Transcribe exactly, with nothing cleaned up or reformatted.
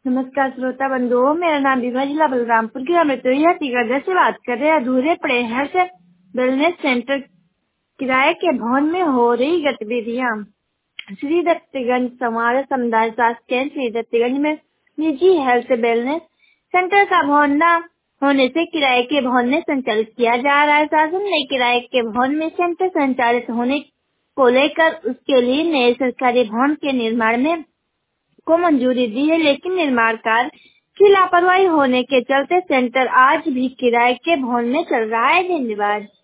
नमस्कार श्रोता बंधुओं, मेरा नाम विभा, जिला बलरामपुर की अमृतोया टीकागढ़ से बात कर रहे हैं। अधूरे पड़े हेल्थ वेलनेस सेंटर किराए के भवन में हो रही गतिविधियां। श्री दत्तगंज समाज समुदाय स्वास्थ्य केंद्र श्री दत्तगंज में निजी हेल्थ वेलनेस सेंटर का भवन न होने से किराए के भवन में संचालित किया जा रहा है। शासन ने किराए के भवन में सेंटर संचालित होने को लेकर उसके लिए नए सरकारी भवन के निर्माण में को मंजूरी दी है, लेकिन निर्माण कार्य की लापरवाही होने के चलते सेंटर आज भी किराए के भवन में चल रहा है। धन्यवाद।